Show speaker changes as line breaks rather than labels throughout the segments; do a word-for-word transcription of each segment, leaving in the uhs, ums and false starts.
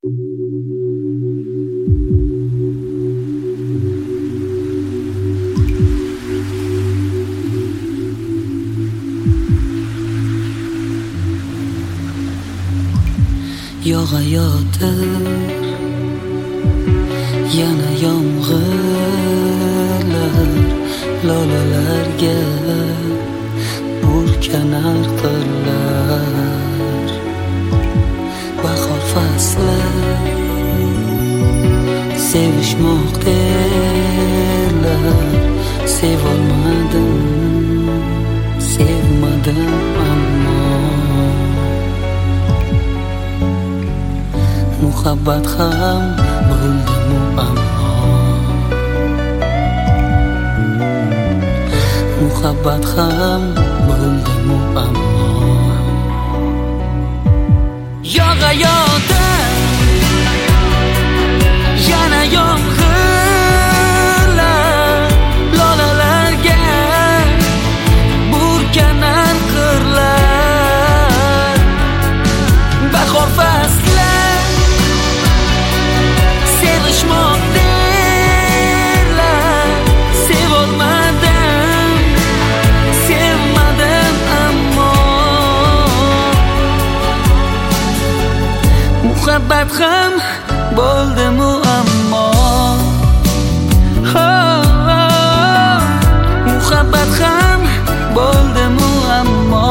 Yog'ayotir yana yomg'irlar, lolalarga burkanar qirlar. Bahor fasli sevishmoq derlar, sevolmadim, sevmadim ammo muhabbat ham bo'ldimu ammo muhabbat ham bo'ldimu ammo yog'ayotir yana yomg'irlar, lolalarga burkanar qirlar. Bahor fasli sevishmoq derlar, sevolmadim, sevmadim ammo muhabbat ham bo'ldimu ammo oh, oh, muhabbat ham bo'ldimu ammo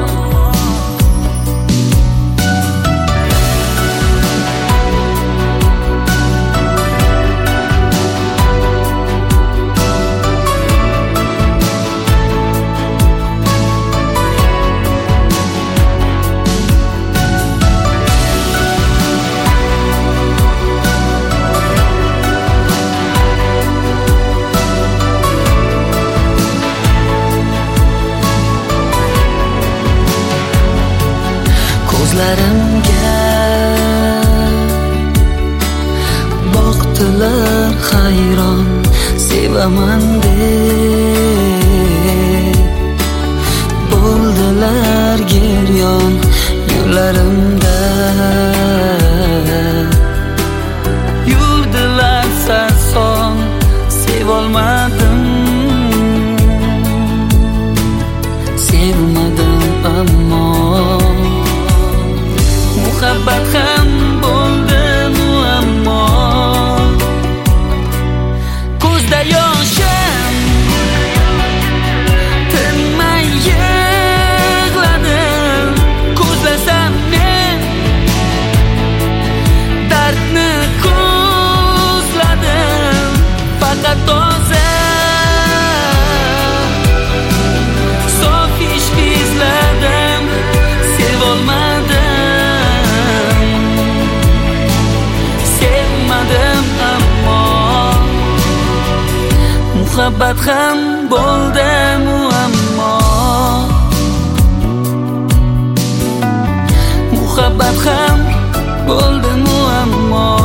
ko'zlarimga boqdilar hayron, sevaman deb bo'ldilar geryon yo'llarimda, yurdilar sarson, sevolmadim, sevmadim ammo muhabbat ham bo'ldimu ammo ko'zda yoshim tinmay yig'ladim, ko'zlasam men dardni ko'zladim, faqat toza sof ishq izladim, sevolmadim, muhabbat ham bo'ldimu ammo muhabbat ham bo'ldimu ammo